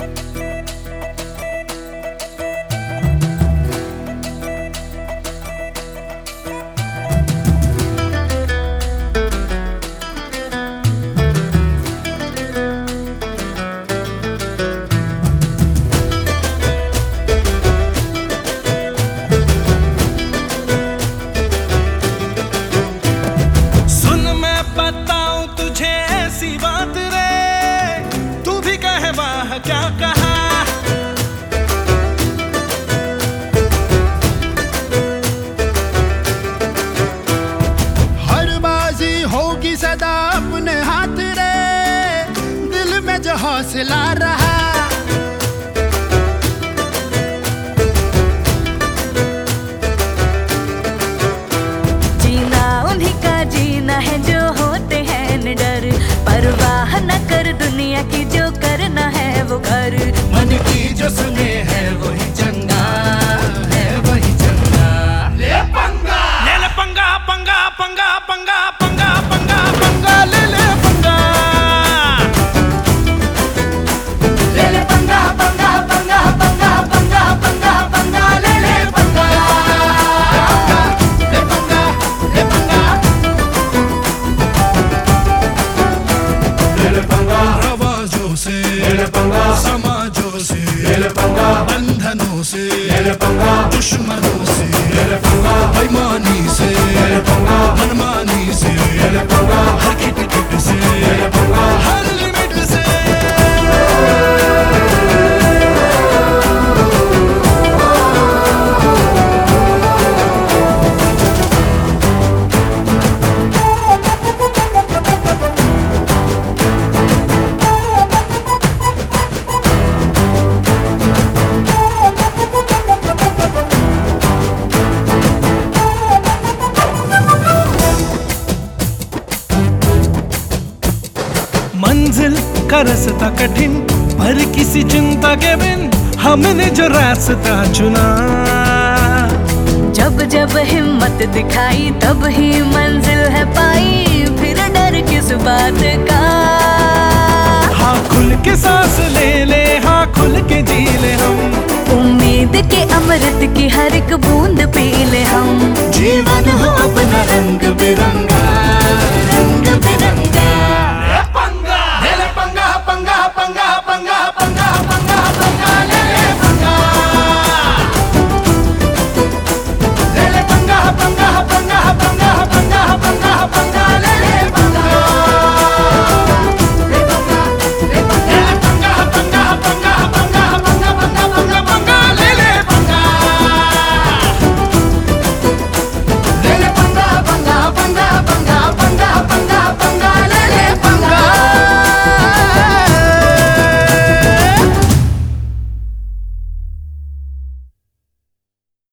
क्या कहा हर बाजी होगी सदा अपने हाथ रे, दिल में जो हौसला रहा। जीना उन्हीं का जीना है जो होते हैं निडर, परवाह न कर दुनिया की, जो करना है वो कर। मन की जो सुने है वही चंगा है, वही चंगा। ले पंगा, ले पंगा पंगा पंगा पंगा पंगा पंगा पंगा ले पंगा, ले पंगा पंगा पंगा पंगा पंगा पंगा पंगा ले पंगा, ले पंगा ले पंगा ले पंगा। आवाजों से ले पंगा, समाजों से ले पंगा, बंधनों से ले पंगा, दुश्मनों से ले पंगा, बेईमानी से ले पंगा, मनमानी से ले पंगा, हर खिट से ले पंगा, हर लिमिट से। मंजिल का रास्ता कठिन पर किसी चिंता के बिन हमने जो रास्ता चुना। जब जब हिम्मत दिखाई तब ही मंजिल है पाई, फिर डर किस बात का। हाँ खुल के सांस ले ले, हाँ खुल के जी ले हम, उम्मीद के अमृत की हर एक बूंद पी ले हम। जीवन हो अपना रंग बिरंगा।